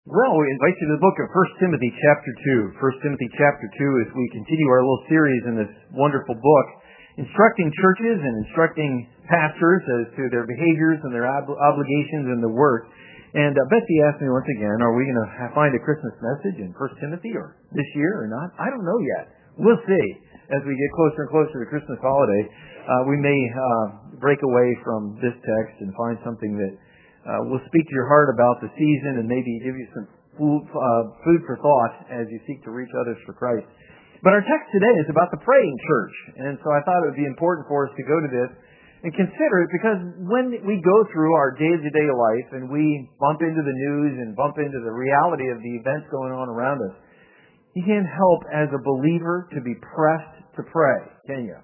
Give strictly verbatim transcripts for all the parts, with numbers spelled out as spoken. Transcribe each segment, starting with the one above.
Well, we invite you to the book of First Timothy chapter two. First Timothy chapter two, as we continue our little series in this wonderful book, instructing churches and instructing pastors as to their behaviors and their ob- obligations and the work. And uh, Betsy asked me once again, are we going to find a Christmas message in First Timothy or this year or not? I don't know yet. We'll see. As we get closer and closer to Christmas holiday, uh, we may uh, break away from this text and find something that Uh, we'll speak to your heart about the season and maybe give you some food, uh, food for thought as you seek to reach others for Christ. But our text today is about the praying church. And so I thought it would be important for us to go to this and consider it, because when we go through our day-to-day life and we bump into the news and bump into the reality of the events going on around us, you can't help as a believer to be pressed to pray, can you?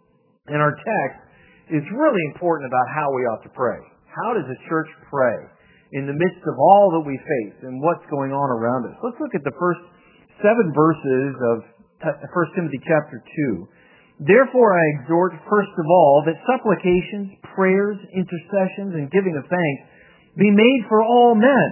And our text is really important about how we ought to pray. How does a church pray in the midst of all that we face and what's going on around us? Let's look at the first seven verses of First Timothy chapter two. Therefore I exhort, first of all, that supplications, prayers, intercessions, and giving of thanks be made for all men,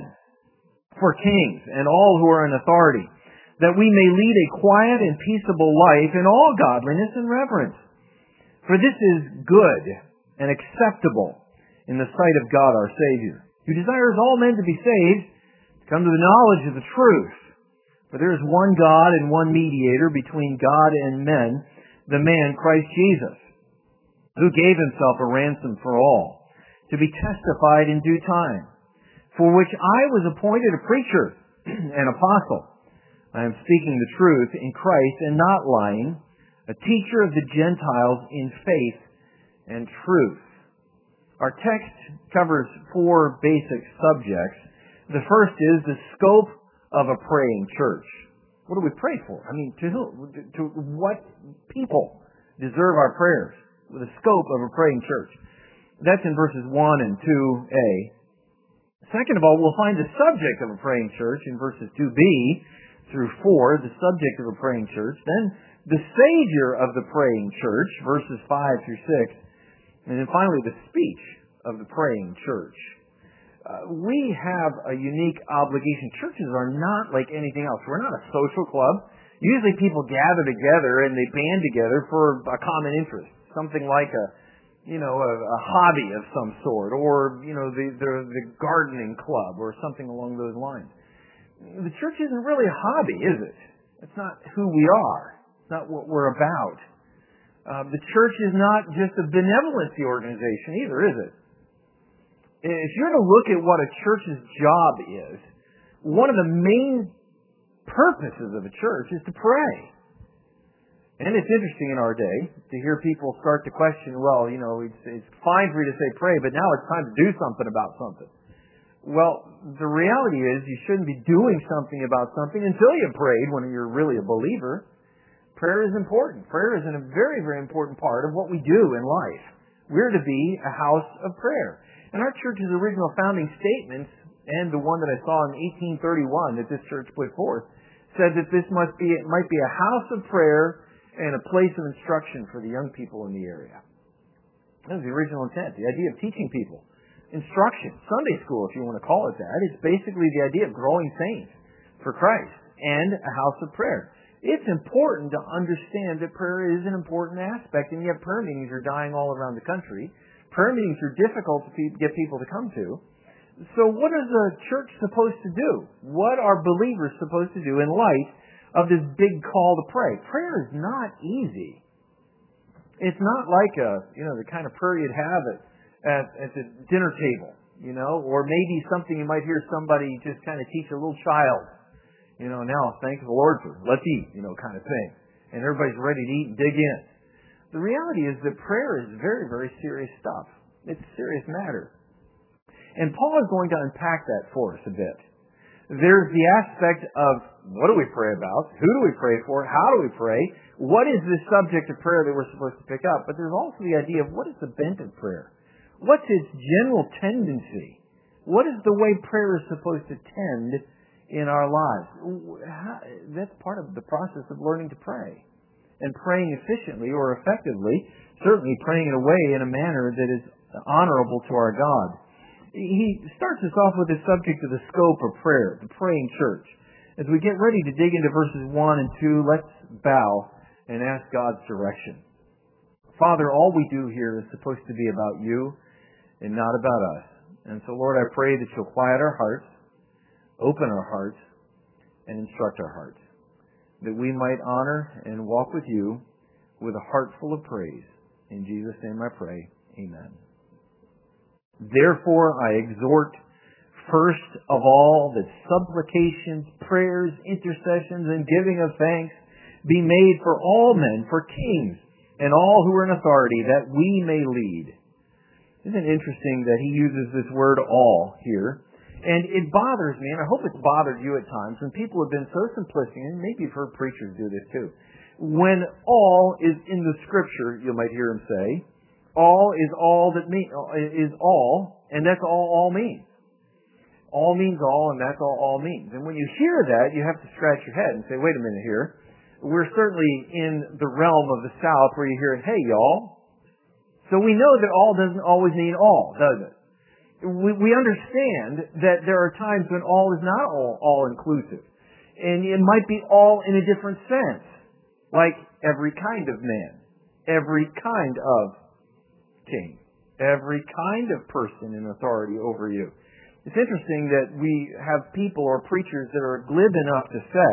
for kings and all who are in authority, that we may lead a quiet and peaceable life in all godliness and reverence. For this is good and acceptable in the sight of God our Savior, who desires all men to be saved, to come to the knowledge of the truth. For there is one God and one mediator between God and men, the man Christ Jesus, who gave himself a ransom for all, to be testified in due time, for which I was appointed a preacher, an apostle. I am speaking the truth in Christ and not lying, a teacher of the Gentiles in faith and truth. Our text covers four basic subjects. The first is the scope of a praying church. What do we pray for? I mean, to who? To what people deserve our prayers? The scope of a praying church. That's in verses one and two a. Second of all, we'll find the subject of a praying church in verses two b through four, the subject of a praying church. Then the Savior of the praying church, verses five through six. And then finally, the speech of the praying church. Uh, we have a unique obligation. Churches are not like anything else. We're not a social club. Usually people gather together and they band together for a common interest. Something like a, you know, a, a hobby of some sort, or, you know, the, the, the gardening club or something along those lines. The church isn't really a hobby, is it? It's not who we are. It's not what we're about. Uh, the church is not just a benevolency organization either, is it? If you're to look at what a church's job is, one of the main purposes of a church is to pray. And it's interesting in our day to hear people start to question, well, you know, it's, it's fine for you to say pray, but now it's time to do something about something. Well, the reality is you shouldn't be doing something about something until you've prayed when you're really a believer. Prayer is important. Prayer is a very, very important part of what we do in life. We're to be a house of prayer. And our church's original founding statements, and the one that I saw in eighteen thirty-one that this church put forth, said that this must be, it might be a house of prayer and a place of instruction for the young people in the area. That was the original intent, the idea of teaching people. Instruction, Sunday school, if you want to call it that. It's basically the idea of growing saints for Christ and a house of prayer. It's important to understand that prayer is an important aspect, and yet prayer meetings are dying all around the country. Prayer meetings are difficult to get people to come to. So what is a church supposed to do? What are believers supposed to do in light of this big call to pray? Prayer is not easy. It's not like a, you know, the kind of prayer you'd have at, at, at the dinner table, you know, or maybe something you might hear somebody just kind of teach a little child. You know, now thank the Lord for let's eat, you know, kind of thing. And everybody's ready to eat and dig in. The reality is that prayer is very, very serious stuff. It's a serious matter. And Paul is going to unpack that for us a bit. There's the aspect of what do we pray about? Who do we pray for? How do we pray? What is the subject of prayer that we're supposed to pick up? But there's also the idea of what is the bent of prayer? What's its general tendency? What is the way prayer is supposed to tend in our lives? That's part of the process of learning to pray. And praying efficiently or effectively, certainly praying in a way, in a manner that is honorable to our God. he starts us off with the subject of the scope of prayer, the praying church. As we get ready to dig into verses one and two, let's bow and ask God's direction. Father, all we do here is supposed to be about you and not about us. And so, Lord, I pray that you'll quiet our hearts, open our hearts, and instruct our hearts, that we might honor and walk with you with a heart full of praise. In Jesus' name I pray. Amen. Therefore, I exhort first of all that supplications, prayers, intercessions, and giving of thanks be made for all men, for kings, and all who are in authority, that we may lead. Isn't it interesting that he uses this word all here? And it bothers me, and I hope it's bothered you at times, when people have been so simplistic, and maybe you've heard preachers do this too. When all is in the Scripture, you might hear him say, all is all that mean, is all, and that's all all means. All means all, and that's all all means. And when you hear that, you have to scratch your head and say, wait a minute here. We're certainly in the realm of the South where you hear, hey, y'all. So we know that all doesn't always mean all, does it? We, we understand that there are times when all is not all, all-inclusive. And it might be all in a different sense. Like every kind of man. Every kind of king. Every kind of person in authority over you. It's interesting that we have people or preachers that are glib enough to say,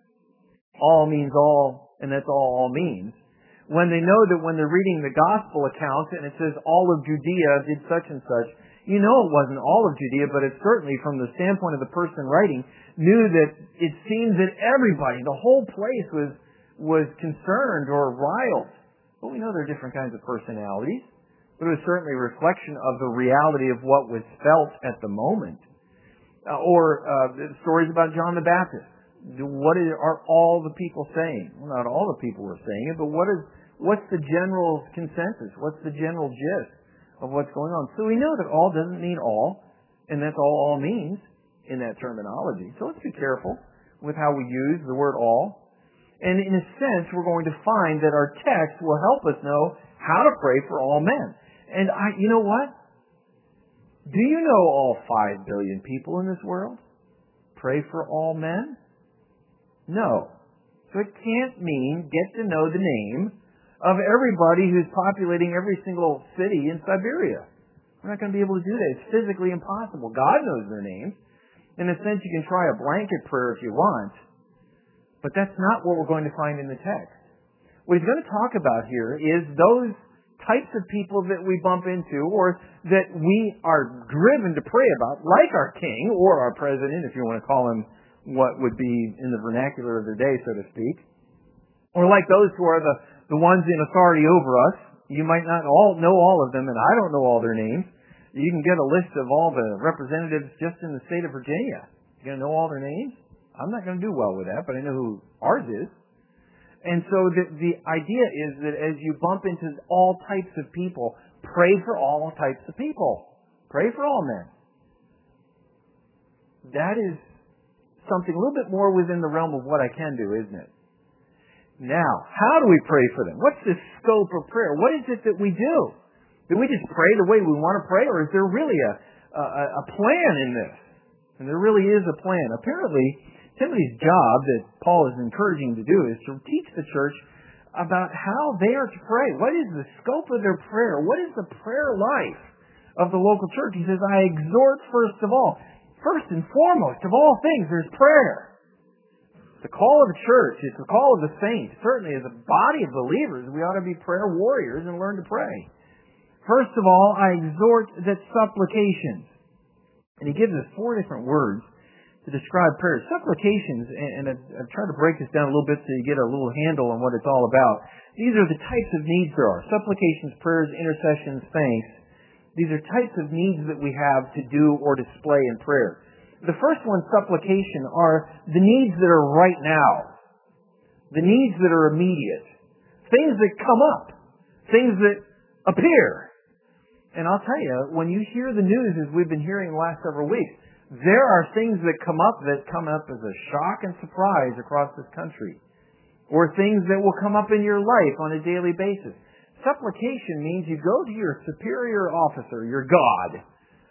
all means all, and that's all all means, when they know that when they're reading the gospel account and it says all of Judea did such and such, you know it wasn't all of Judea, but it certainly, from the standpoint of the person writing, knew that it seemed that everybody, the whole place was was concerned or riled. But we know there are different kinds of personalities. But it was certainly a reflection of the reality of what was felt at the moment. Uh, or uh, stories about John the Baptist. What is, are all the people saying? Well, not all the people were saying it, but what is what's the general consensus? What's the general gist of what's going on? So we know that all doesn't mean all, and that's all all means in that terminology. So let's be careful with how we use the word all. And in a sense, we're going to find that our text will help us know how to pray for all men. And I, you know what? Do you know all five billion people in this world? Pray for all men? No. So it can't mean get to know the name of everybody who's populating every single city in Siberia. We're not going to be able to do that. It's physically impossible. God knows their names. In a sense, you can try a blanket prayer if you want, but that's not what we're going to find in the text. What he's going to talk about here is those types of people that we bump into or that we are driven to pray about, like our king or our president, if you want to call him what would be in the vernacular of their day, so to speak, or like those who are the, the ones in authority over us. You might not all know all of them, and I don't know all their names. You can get a list of all the representatives just in the state of Virginia. You're going to know all their names? I'm not going to do well with that, but I know who ours is. And so the, the idea is that as you bump into all types of people, pray for all types of people. Pray for all men. That is something a little bit more within the realm of what I can do, isn't it? Now, how do we pray for them? What's the scope of prayer? What is it that we do? Do we just pray the way we want to pray, or is there really a, a, a plan in this? And there really is a plan. Apparently, Timothy's job that Paul is encouraging to do is to teach the church about how they are to pray. What is the scope of their prayer? What is the prayer life of the local church? He says, I exhort first of all. First and foremost of all things, there's prayer. The call of the church, it's the call of the saints. Certainly as a body of believers, we ought to be prayer warriors and learn to pray. First of all, I exhort that supplications. And he gives us four different words to describe prayer. Supplications, and I've, I've tried to break this down a little bit so you get a little handle on what it's all about. These are the types of needs there are. Supplications, prayers, intercessions, thanks. These are types of needs that we have to do or display in prayer. The first one, supplication, are the needs that are right now. The needs that are immediate. Things that come up. Things that appear. And I'll tell you, when you hear the news, as we've been hearing the last several weeks, there are things that come up that come up as a shock and surprise across this country. Or things that will come up in your life on a daily basis. Supplication means you go to your superior officer, your God,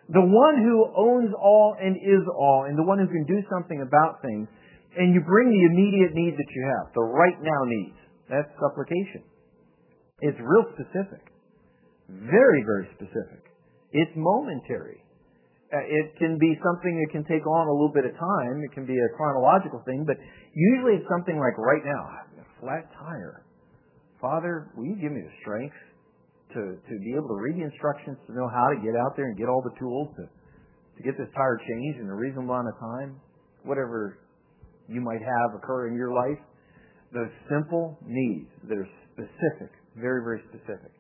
The one who owns all and is all, and the one who can do something about things, and you bring the immediate need that you have, the right now needs. That's supplication. It's real specific. Very, very specific. It's momentary. Uh, it can be something that can take on a little bit of time. It can be a chronological thing, but usually it's something like right now. I have a flat tire. Father, will you give me the strength to, to be able to read the instructions, to know how to get out there and get all the tools to, to get this tire changed in a reasonable amount of time? Whatever you might have occur in your life. Those simple needs that are specific, very, very specific.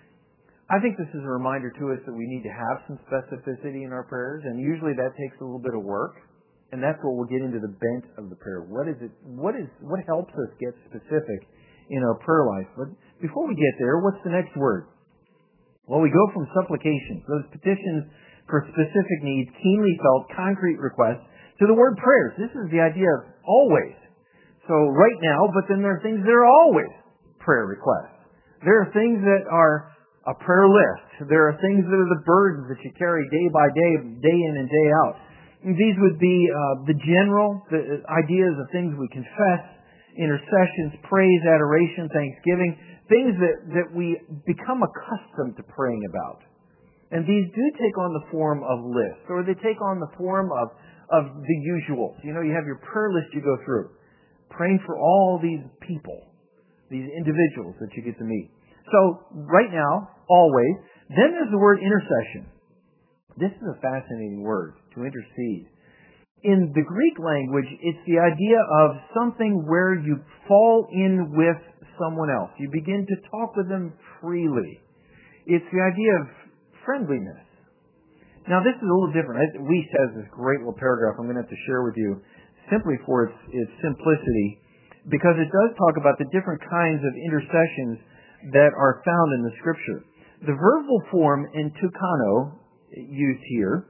I think this is a reminder to us that we need to have some specificity in our prayers, and usually that takes a little bit of work, and that's what we'll get into the bent of the prayer. What is it? What is what helps us get specific in our prayer life? But before we get there, what's the next word? Well, we go from supplications, those petitions for specific needs, keenly felt, concrete requests, to the word prayers. This is the idea of always. So right now, but then there are things that are always prayer requests. There are things that are a prayer list. There are things that are the burdens that you carry day by day, day in and day out. And these would be uh, the general the ideas of things we confess, intercessions, praise, adoration, thanksgiving, things that, that we become accustomed to praying about. And these do take on the form of lists, or they take on the form of, of the usuals. You know, you have your prayer list you go through, praying for all these people, these individuals that you get to meet. So, right now, always. Then there's the word intercession. This is a fascinating word, to intercede. In the Greek language, it's the idea of something where you fall in with someone else. You begin to talk with them freely. It's the idea of friendliness. Now, this is a little different. Weiss has this great little paragraph I'm going to have to share with you simply for its, its simplicity, because it does talk about the different kinds of intercessions that are found in the Scripture. The verbal form in tukano, used here,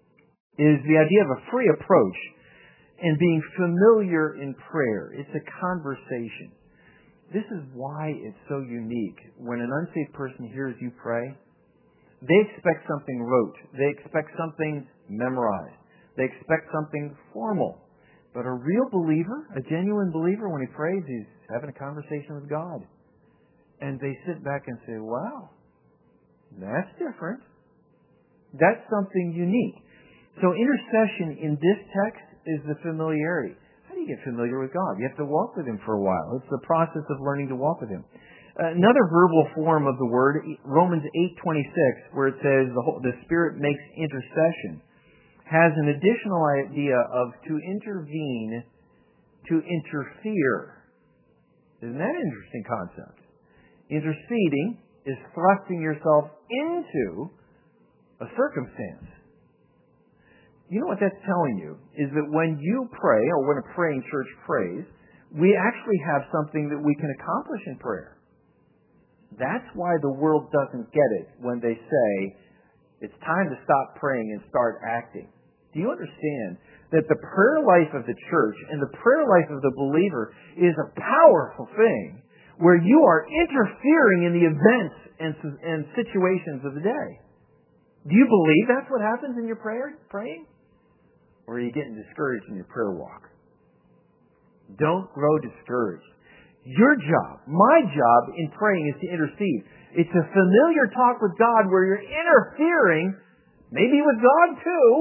is the idea of a free approach and being familiar in prayer. It's a conversation. This is why it's so unique. When an unsaved person hears you pray, they expect something rote. They expect something memorized. They expect something formal. But a real believer, a genuine believer, when he prays, he's having a conversation with God. And they sit back and say, wow, that's different. That's something unique. So intercession in this text is the familiarity. How do you get familiar with God? You have to walk with Him for a while. It's the process of learning to walk with Him. Another verbal form of the word, Romans eight twenty-six, where it says the, whole, the Spirit makes intercession, has an additional idea of to intervene, to interfere. Isn't that an interesting concept? Interceding is thrusting yourself into a circumstance. You know what that's telling you? Is that when you pray, or when a praying church prays, we actually have something that we can accomplish in prayer. That's why the world doesn't get it when they say, it's time to stop praying and start acting. Do you understand that the prayer life of the church and the prayer life of the believer is a powerful thing, where you are interfering in the events and, and situations of the day? Do you believe that's what happens in your prayer, praying? Or are you getting discouraged in your prayer walk? Don't grow discouraged. Your job, my job in praying is to intercede. It's a familiar talk with God where you're interfering, maybe with God too,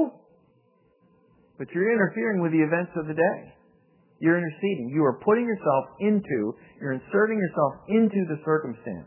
but you're interfering with the events of the day. You're interceding. You are putting yourself into, you're inserting yourself into the circumstance.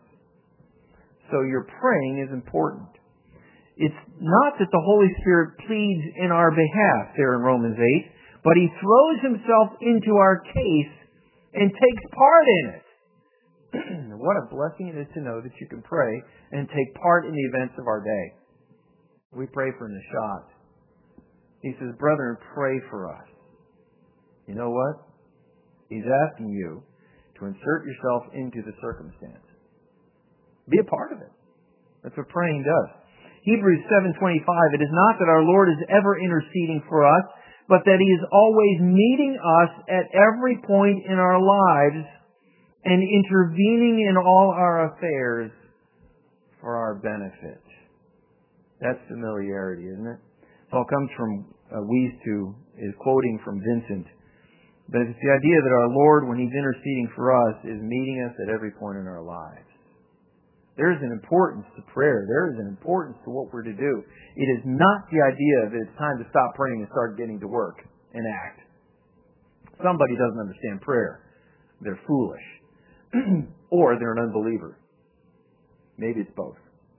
So your praying is important. It's not that the Holy Spirit pleads in our behalf there in Romans eight, but He throws Himself into our case and takes part in it. What a blessing it is to know that you can pray and take part in the events of our day. We pray for Nishat. He says, brethren, pray for us. You know what? He's asking you to insert yourself into the circumstance. Be a part of it. That's what praying does. Hebrews seven twenty-five, it is not that our Lord is ever interceding for us, but that He is always meeting us at every point in our lives and intervening in all our affairs for our benefit. That's familiarity, isn't it? It all comes from, uh, Weiss, who is quoting from Vincent. But it's the idea that our Lord, when He's interceding for us, is meeting us at every point in our lives. There is an importance to prayer. There is an importance to what we're to do. It is not the idea that it's time to stop praying and start getting to work and act. Somebody doesn't understand prayer. They're foolish. Or they're an unbeliever. Maybe it's both.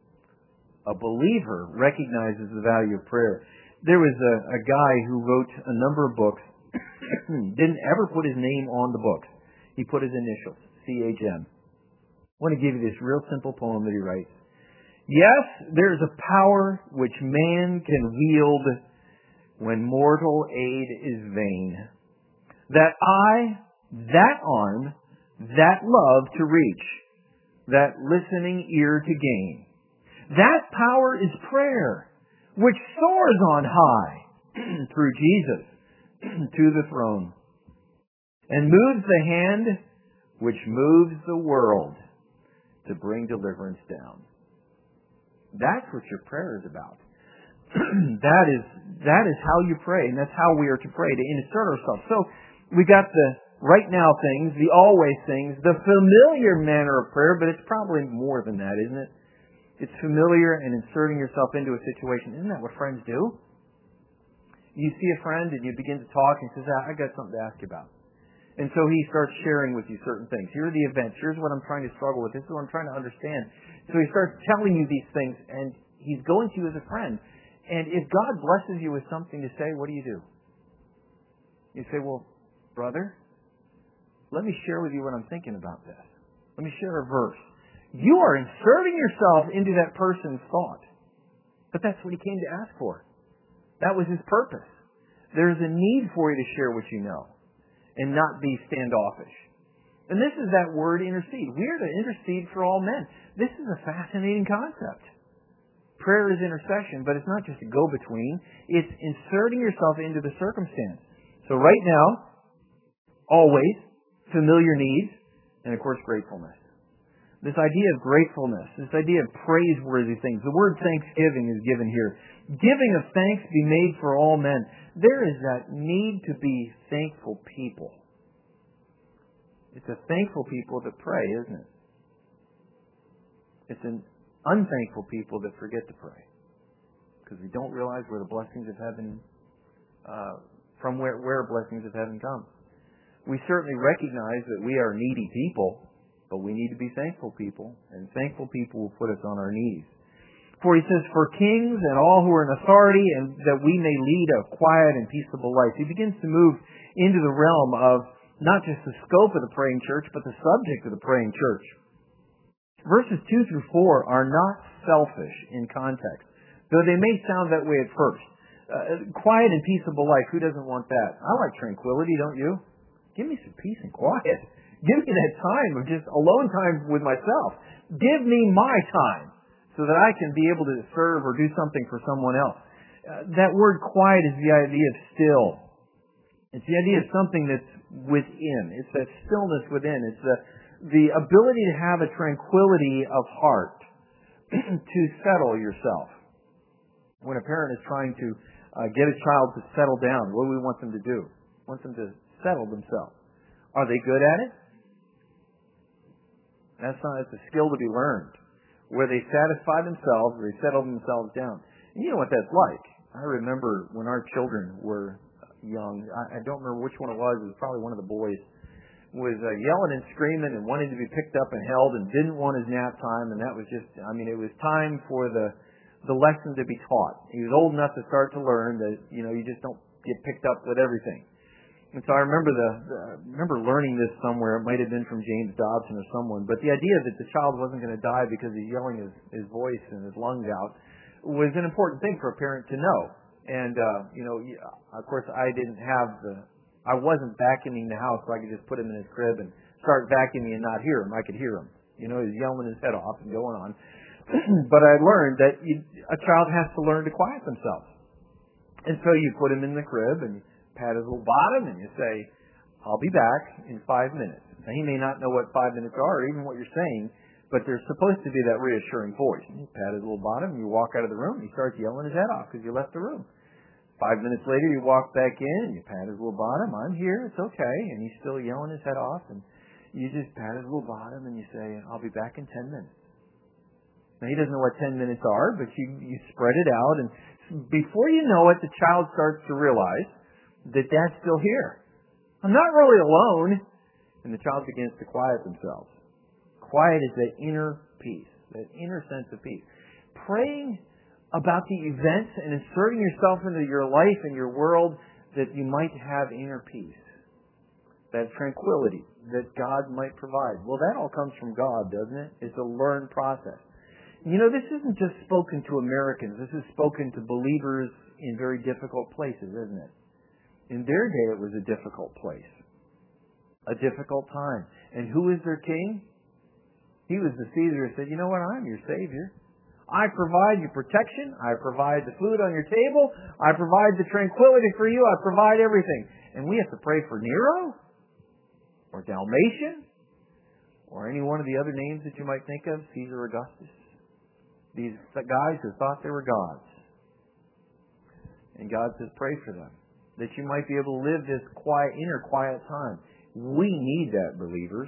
A believer recognizes the value of prayer. There was a, a guy who wrote a number of books, didn't ever put his name on the books. He put his initials, C H M. I want to give you this real simple poem that he writes. Yes, there is a power which man can wield when mortal aid is vain. That eye, that arm, that love to reach, that listening ear to gain. That power is prayer, which soars on high through Jesus to the throne, and moves the hand which moves the world to bring deliverance down. That's what your prayer is about. that is that is how you pray, and that's how we are to pray, to insert ourselves. So we got the right now things, the always things, the familiar manner of prayer, but it's probably more than that, isn't it? It's familiar and inserting yourself into a situation. Isn't that what friends do? You see a friend and you begin to talk and he says, I got something to ask you about. And so he starts sharing with you certain things. Here are the events. Here's what I'm trying to struggle with. This is what I'm trying to understand. So he starts telling you these things, and he's going to you as a friend. And if God blesses you with something to say, what do you do? You say, well, brother, let me share with you what I'm thinking about this. Let me share a verse. You are inserting yourself into that person's thought. But that's what he came to ask for. That was his purpose. There's a need for you to share what you know and not be standoffish. And this is that word intercede. We are to intercede for all men. This is a fascinating concept. Prayer is intercession, but it's not just a go-between. It's inserting yourself into the circumstance. So right now, always, familiar needs, and of course gratefulness. This idea of gratefulness, this idea of praiseworthy things. The word thanksgiving is given here. Giving of thanks be made for all men. There is that need to be thankful people. It's a thankful people that pray, isn't it? It's an unthankful people that forget to pray. Because we don't realize where the blessings of heaven, uh, from where, where blessings of heaven come. We certainly recognize that we are needy people, but we need to be thankful people, and thankful people will put us on our knees. For he says, for kings and all who are in authority, and that we may lead a quiet and peaceable life. He begins to move into the realm of not just the scope of the praying church, but the subject of the praying church. Verses two through four are not selfish in context, though they may sound that way at first. Uh, quiet and peaceable life, who doesn't want that? I like tranquility, don't you? Give me some peace and quiet. Give me that time of just alone time with myself. Give me my time so that I can be able to serve or do something for someone else. Uh, that word quiet is the idea of still. It's the idea of something that's within. It's that stillness within. It's the, the ability to have a tranquility of heart, to settle yourself. When a parent is trying to uh, get a child to settle down, what do we want them to do? We want them to settle themselves. Are they good at it? That's not, it's a skill to be learned. Where they satisfy themselves, or they settle themselves down. And you know what that's like. I remember when our children were young, I, I don't remember which one it was, it was probably one of the boys, was uh, yelling and screaming and wanting to be picked up and held and didn't want his nap time, and that was just, I mean, it was time for the the lesson to be taught. He was old enough to start to learn that, you know, you just don't get picked up with everything. And so I remember the, the I remember learning this somewhere. It might have been from James Dobson or someone, but the idea that the child wasn't going to die because he's yelling his, his voice and his lungs out was an important thing for a parent to know. And uh, you know, of course, I didn't have the, I wasn't vacuuming the house, so I could just put him in his crib and start vacuuming and not hear him. I could hear him. You know, he's yelling his head off and going on. But I learned that you, a child has to learn to quiet themselves. And so you put him in the crib and you pat his little bottom and you say, I'll be back in five minutes. Now, he may not know what five minutes are or even what you're saying, But there's supposed to be that reassuring voice. You pat his little bottom, you walk out of the room, and he starts yelling his head off because you left the room. Five minutes later, you walk back in, and you pat his little bottom. I'm here, it's okay. And he's still yelling his head off. And you just pat his little bottom, and you say, I'll be back in ten minutes. Now, he doesn't know what ten minutes are, but you, you spread it out. And before you know it, the child starts to realize that Dad's still here. I'm not really alone. And the child begins to quiet themselves. Quiet is that inner peace, that inner sense of peace. Praying about the events and inserting yourself into your life and your world that you might have inner peace, that tranquility that God might provide. Well, that all comes from God, doesn't it? It's a learned process. You know, this isn't just spoken to Americans. This is spoken to believers in very difficult places, isn't it? In their day, it was a difficult place, a difficult time. And who is their king? He was the Caesar who said, you know what, I'm your Savior. I provide you protection. I provide the food on your table. I provide the tranquility for you. I provide everything. And we have to pray for Nero or Dalmatian or any one of the other names that you might think of, Caesar Augustus. These guys who thought they were gods. And God says, pray for them, that you might be able to live this quiet, inner quiet time. We need that, believers.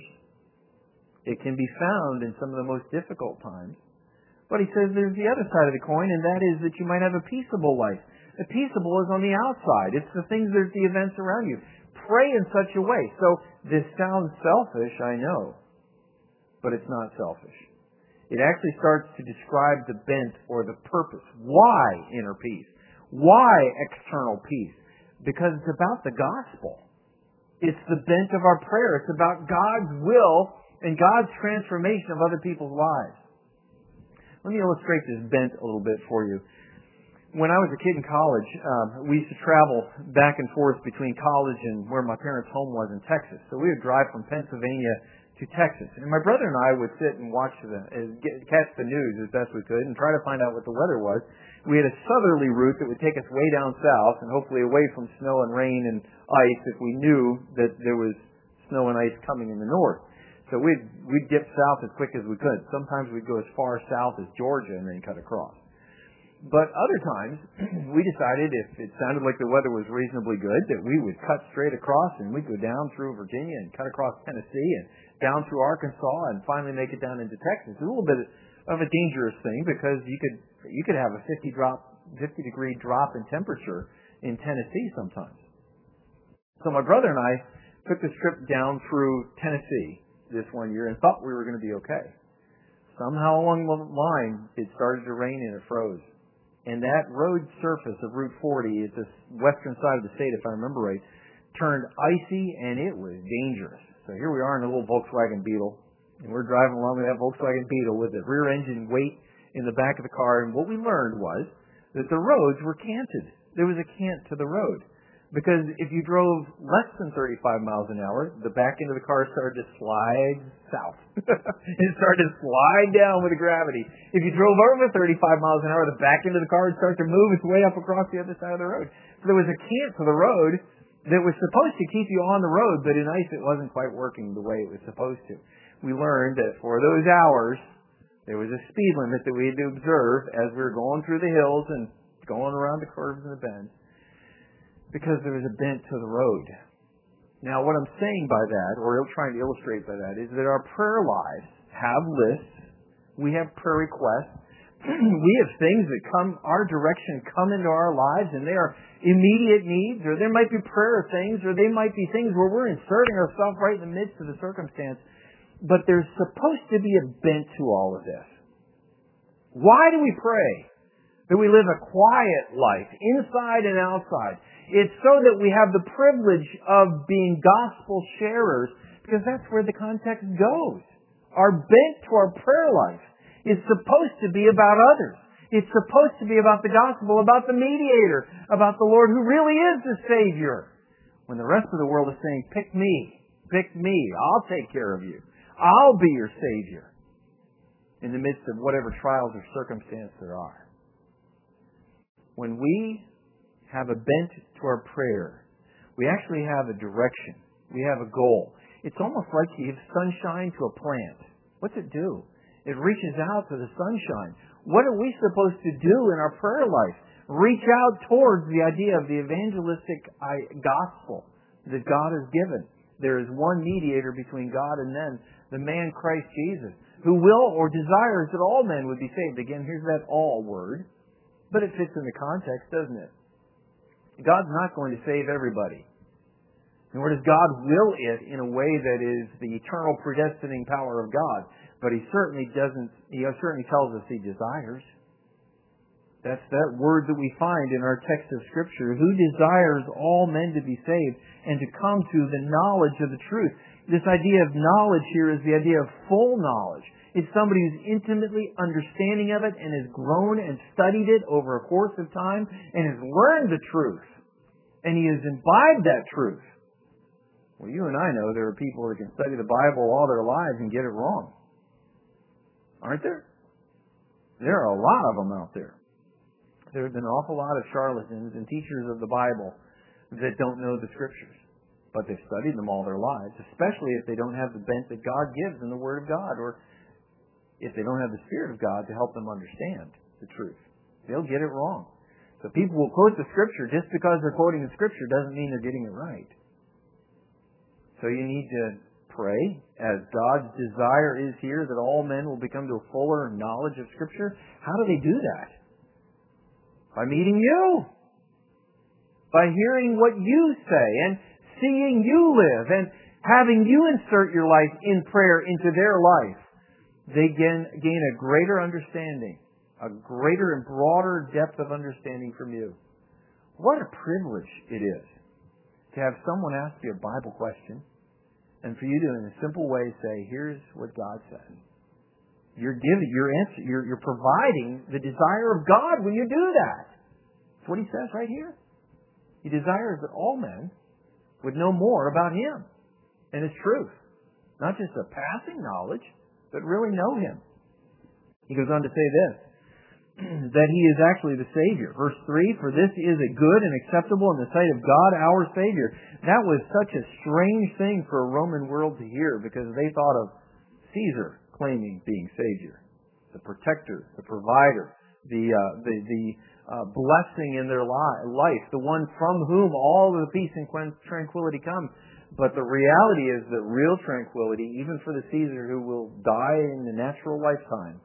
It can be found in some of the most difficult times. But he says there's the other side of the coin, and that is that you might have a peaceable life. The peaceable is on the outside. It's the things, there's the events around you. Pray in such a way. So this sounds selfish, I know, but it's not selfish. It actually starts to describe the bent or the purpose. Why inner peace? Why external peace? Because it's about the gospel. It's the bent of our prayer. It's about God's will and God's transformation of other people's lives. Let me illustrate this bent a little bit for you. When I was a kid in college, um, we used to travel back and forth between college and where my parents' home was in Texas. So we would drive from Pennsylvania to Texas. And my brother and I would sit and watch the, uh, get, catch the news as best we could and try to find out what the weather was. We had a southerly route that would take us way down south and hopefully away from snow and rain and ice if we knew that there was snow and ice coming in the north. So we'd, we'd dip south as quick as we could. Sometimes we'd go as far south as Georgia and then cut across. But other times, we decided if it sounded like the weather was reasonably good, that we would cut straight across and we'd go down through Virginia and cut across Tennessee and down through Arkansas and finally make it down into Texas. It's a little bit of a dangerous thing because you could you could have a fifty drop, fifty degree drop in temperature in Tennessee sometimes. So my brother and I took this trip down through Tennessee this one year and thought we were going to be okay. Somehow along the line, it started to rain and it froze. And that road surface of Route forty, at the western side of the state, if I remember right, turned icy and it was dangerous. So here we are in a little Volkswagen Beetle, and we're driving along with that Volkswagen Beetle with the rear engine weight in the back of the car, and what we learned was that the roads were canted. There was a cant to the road. Because if you drove less than thirty-five miles an hour, the back end of the car started to slide south. It started to slide down with the gravity. If you drove over thirty-five miles an hour, the back end of the car would start to move its way up across the other side of the road. So there was a cant to the road that was supposed to keep you on the road, but in ice it wasn't quite working the way it was supposed to. We learned that for those hours, there was a speed limit that we had to observe as we were going through the hills and going around the curves and the bends, because there was a bent to the road. Now, what I'm saying by that, or trying to illustrate by that, is that our prayer lives have lists. We have prayer requests. We have things that come our direction, come into our lives, and they are immediate needs, or there might be prayer things, or they might be things where we're inserting ourselves right in the midst of the circumstance. But there's supposed to be a bent to all of this. Why do we pray? That we live a quiet life, inside and outside. It's so that we have the privilege of being gospel sharers, because that's where the context goes. Our bent to our prayer life is supposed to be about others. It's supposed to be about the gospel, about the mediator, about the Lord who really is the Savior. When the rest of the world is saying, pick me, pick me, I'll take care of you. I'll be your Savior in the midst of whatever trials or circumstance there are. When we have a bent to our prayer, we actually have a direction. We have a goal. It's almost like you give sunshine to a plant. What's it do? It reaches out to the sunshine. What are we supposed to do in our prayer life? Reach out towards the idea of the evangelistic gospel that God has given. There is one mediator between God and men, the man Christ Jesus, who will or desires that all men would be saved. Again, here's that all word, but it fits in the context, doesn't it? God's not going to save everybody. Nor does God will it in a way that is the eternal predestining power of God. But He certainly doesn't, He certainly tells us He desires. That's that word that we find in our text of Scripture. Who desires all men to be saved and to come to the knowledge of the truth. This idea of knowledge here is the idea of full knowledge. It's somebody who's intimately understanding of it and has grown and studied it over a course of time and has learned the truth. And he has imbibed that truth. Well, you and I know there are people that can study the Bible all their lives and get it wrong. Aren't there? There are a lot of them out there. There have been an awful lot of charlatans and teachers of the Bible that don't know the Scriptures. But they've studied them all their lives, especially if they don't have the bent that God gives in the Word of God, or if they don't have the Spirit of God to help them understand the truth. They'll get it wrong. So people will quote the Scripture just because they're quoting the Scripture doesn't mean they're getting it right. So you need to pray, as God's desire is here, that all men will become to a fuller knowledge of Scripture. How do they do that? By meeting you. By hearing what you say and seeing you live and having you insert your life in prayer into their life. They gain, gain a greater understanding, a greater and broader depth of understanding from you. What a privilege it is to have someone ask you a Bible question and for you to, in a simple way, say, here's what God says. You're giving, you're, answer, you're, you're providing the desire of God when you do that. That's what He says right here. He desires that all men would know more about Him and His truth. Not just a passing knowledge, but really know Him. He goes on to say this, that He is actually the Savior. Verse three, for this is a good and acceptable in the sight of God our Savior. That was such a strange thing for a Roman world to hear, because they thought of Caesar claiming being Savior, the protector, the provider, the uh, the, the uh, blessing in their li- life, the one from whom all of the peace and tranquility comes. But the reality is that real tranquility, even for the Caesar who will die in the natural lifetime,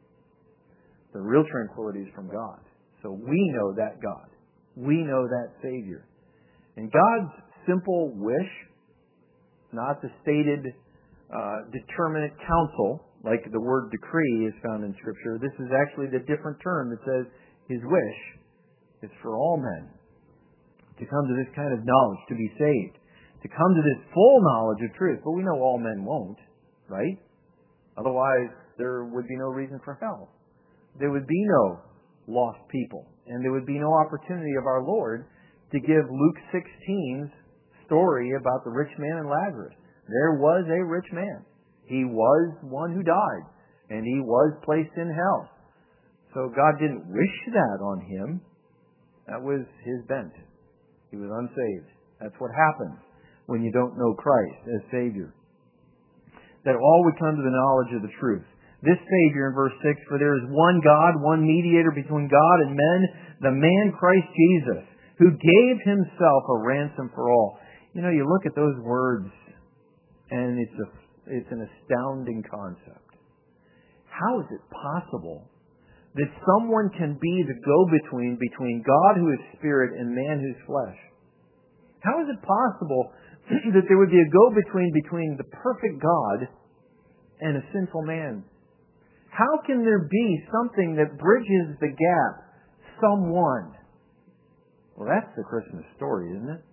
the real tranquility is from God. So we know that God. We know that Savior. And God's simple wish, not the stated uh, determinate counsel, like the word decree is found in Scripture. This is actually the different term that says His wish is for all men to come to this kind of knowledge, to be saved, to come to this full knowledge of truth. But we know all men won't, right? Otherwise, there would be no reason for hell. There would be no lost people. And there would be no opportunity of our Lord to give Luke sixteen's story about the rich man and Lazarus. There was a rich man. He was one who died. And he was placed in hell. So God didn't wish that on him. That was His bent. He was unsaved. That's what happens when you don't know Christ as Savior. That all would come to the knowledge of the truth. This Savior in verse six, for there is one God, one mediator between God and men, the man Christ Jesus, who gave Himself a ransom for all. You know, you look at those words, and it's a, it's an astounding concept. How is it possible that someone can be the go-between between God who is spirit and man who is flesh? How is it possible that there would be a go-between between the perfect God and a sinful man? How can there be something that bridges the gap? Someone. Well, that's the Christmas story, isn't it?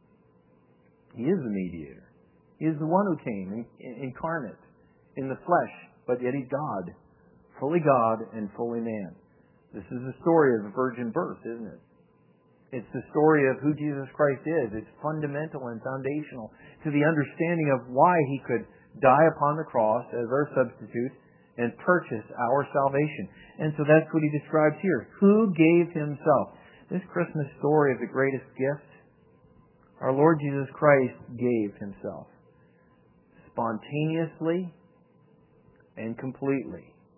He is the mediator. He is the one who came incarnate in the flesh, but yet He's God. Fully God and fully man. This is the story of the virgin birth, isn't it? It's the story of who Jesus Christ is. It's fundamental and foundational to the understanding of why He could die upon the cross as our substitute and purchase our salvation. And so that's what He describes here. Who gave Himself? This Christmas story of the greatest gift, our Lord Jesus Christ gave Himself spontaneously and completely.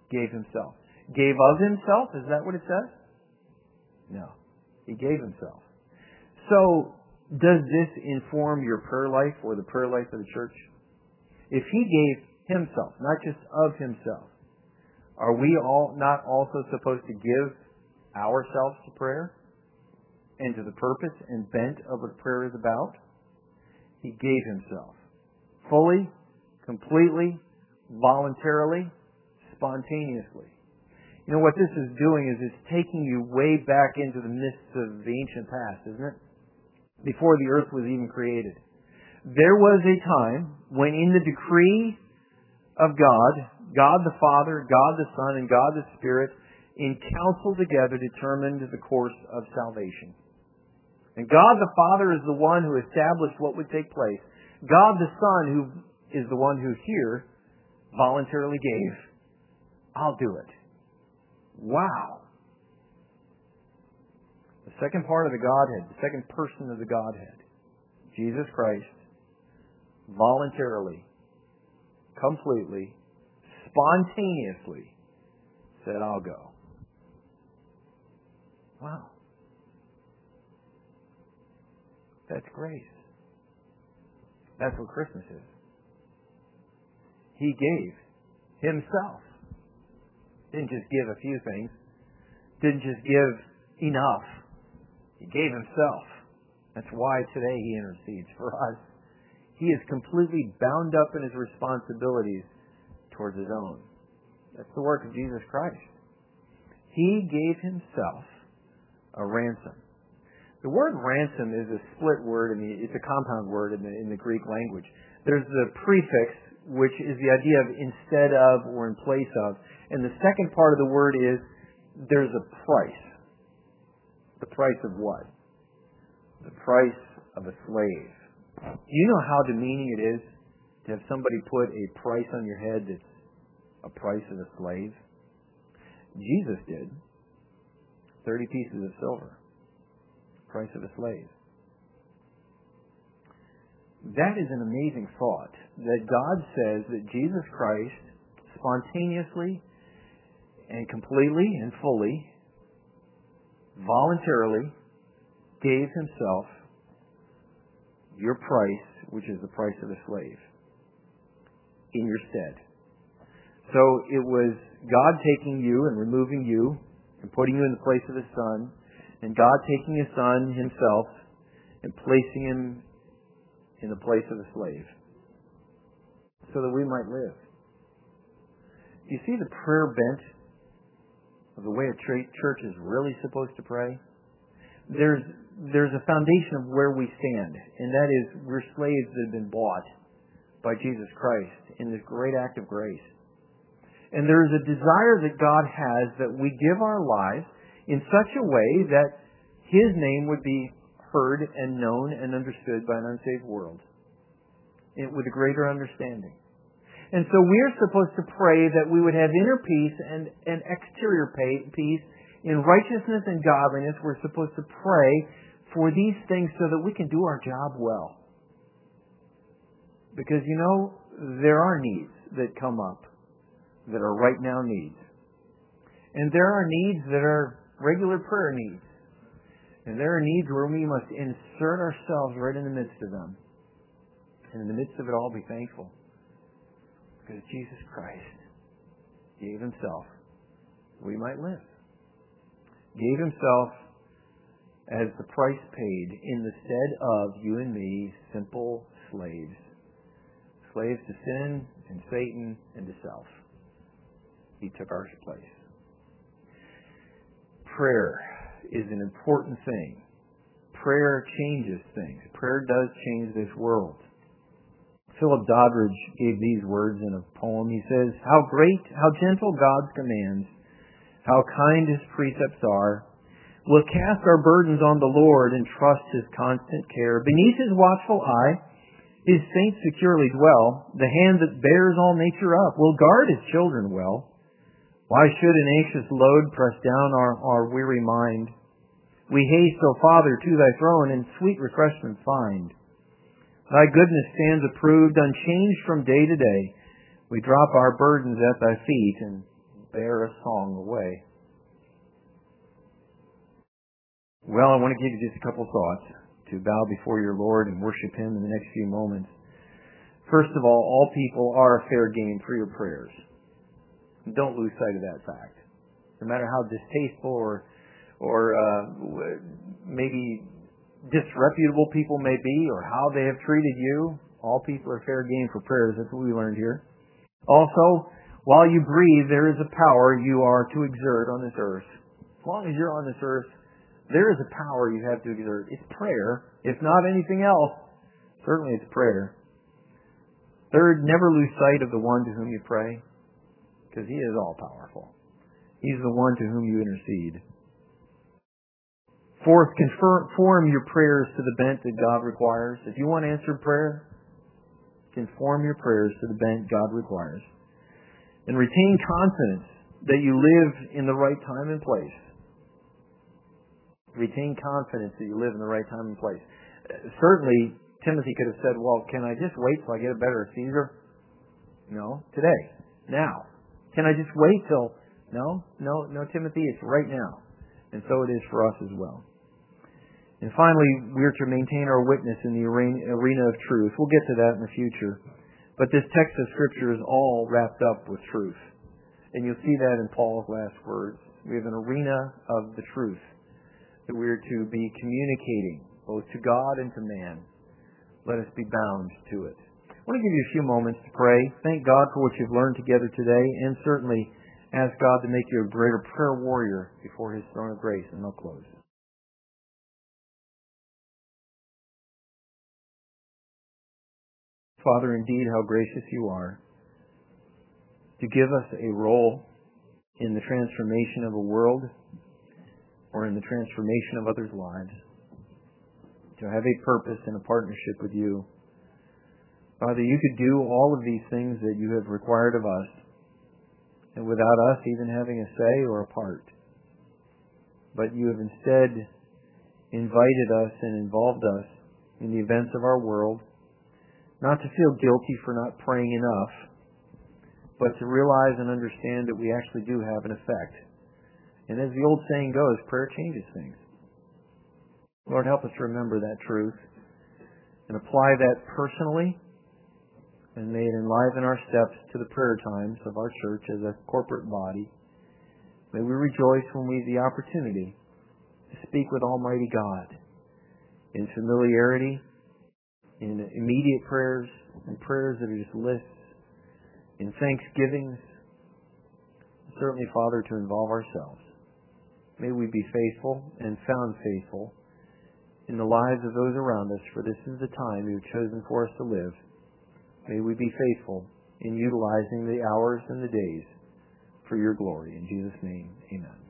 Gave himself. Gave of himself? Is that what it says? No. He gave himself. So, does this inform your prayer life or the prayer life of the church? If he gave himself, not just of himself, are we all not also supposed to give ourselves to prayer and to the purpose and bent of what prayer is about? He gave himself fully, completely, voluntarily, spontaneously. You know what this is doing is it's taking you way back into the mists of the ancient past, isn't it? Before the earth was even created. There was a time when in the decree of God, God the Father, God the Son, and God the Spirit, in counsel together determined the course of salvation. And God the Father is the one who established what would take place. God the Son, who is the one who here voluntarily gave, I'll do it. Wow. The second part of the Godhead, the second person of the Godhead, Jesus Christ, voluntarily, completely, spontaneously said, I'll go. Wow. That's grace. That's what Christmas is. He gave himself. Didn't just give a few things. Didn't just give enough. He gave himself. That's why today he intercedes for us. He is completely bound up in his responsibilities towards his own. That's the work of Jesus Christ. He gave himself a ransom. The word ransom is a split word, and it's a compound word in the, in the Greek language. There's the prefix, which is the idea of instead of or in place of. And the second part of the word is there's a price. The price of what? The price of a slave. Do you know how demeaning it is to have somebody put a price on your head that's a price of a slave? Jesus did. Thirty pieces of silver. Price of a slave. That is an amazing thought, that God says that Jesus Christ spontaneously and completely and fully, voluntarily gave himself your price, which is the price of a slave, in your stead. So it was God taking you and removing you and putting you in the place of his Son, and God taking his Son himself and placing him in the place of a slave so that we might live. Do you see the prayer bent of the way a church is really supposed to pray? There's there's a foundation of where we stand, and that is we're slaves that have been bought by Jesus Christ in this great act of grace. And there is a desire that God has that we give our lives in such a way that his name would be heard and known and understood by an unsaved world with a greater understanding. And so we're supposed to pray that we would have inner peace and, and exterior peace in righteousness and godliness. We're supposed to pray for these things so that we can do our job well. Because, you know, there are needs that come up that are right now needs. And there are needs that are regular prayer needs. And there are needs where we must insert ourselves right in the midst of them. And in the midst of it all, be thankful. Because Jesus Christ gave himself we might live. Gave himself as the price paid in the stead of you and me, simple slaves. Slaves to sin and Satan and to self. He took our place. Prayer is an important thing. Prayer changes things. Prayer does change this world. Philip Doddridge gave these words in a poem. He says, "How great, how gentle God's commands, how kind his precepts are. We'll cast our burdens on the Lord and trust his constant care. Beneath his watchful eye, his saints securely dwell. The hand that bears all nature up will guard his children well. Why should an anxious load press down our, our weary mind? We haste, O Father, to thy throne, and sweet refreshment find. Thy goodness stands approved, unchanged from day to day. We drop our burdens at thy feet and bear a song away. Well, I want to give you just a couple thoughts to bow before your Lord and worship Him in the next few moments. First of all, all people are fair game for your prayers. Don't lose sight of that fact. No matter how distasteful or or uh, maybe disreputable people may be, or how they have treated you, all people are fair game for prayers. That's what we learned here. Also, while you breathe, there is a power you are to exert on this earth. As long as you're on this earth, there is a power you have to exert. It's prayer. If not anything else, certainly it's prayer. Third, never lose sight of the one to whom you pray, because He is all-powerful. He's the one to whom you intercede. Fourth, conform your prayers to the bent that God requires. If you want answered prayer, conform your prayers to the bent God requires. And retain confidence that you live in the right time and place. Retain confidence that you live in the right time and place. Certainly, Timothy could have said, well, can I just wait till I get a better Caesar? No, today, now. Can I just wait till... No, no, no, Timothy, it's right now. And so it is for us as well. And finally, we're to maintain our witness in the arena of truth. We'll get to that in the future. But this text of Scripture is all wrapped up with truth. And you'll see that in Paul's last words. We have an arena of the truth that we're to be communicating both to God and to man. Let us be bound to it. I want to give you a few moments to pray. Thank God for what you've learned together today, and certainly ask God to make you a greater prayer warrior before His throne of grace. And I'll close. Father, indeed, how gracious you are to give us a role in the transformation of a world or in the transformation of others' lives, to have a purpose and a partnership with you. Father, you could do all of these things that you have required of us, and without us even having a say or a part. But you have instead invited us and involved us in the events of our world, not to feel guilty for not praying enough, but to realize and understand that we actually do have an effect. And as the old saying goes, prayer changes things. Lord, help us to remember that truth and apply that personally, and may it enliven our steps to the prayer times of our church as a corporate body. May we rejoice when we have the opportunity to speak with Almighty God in familiarity, in immediate prayers, and prayers that are just lists, in thanksgivings, and certainly, Father, to involve ourselves. May we be faithful and found faithful in the lives of those around us, for this is the time you have chosen for us to live. May we be faithful in utilizing the hours and the days for your glory. In Jesus' name, amen.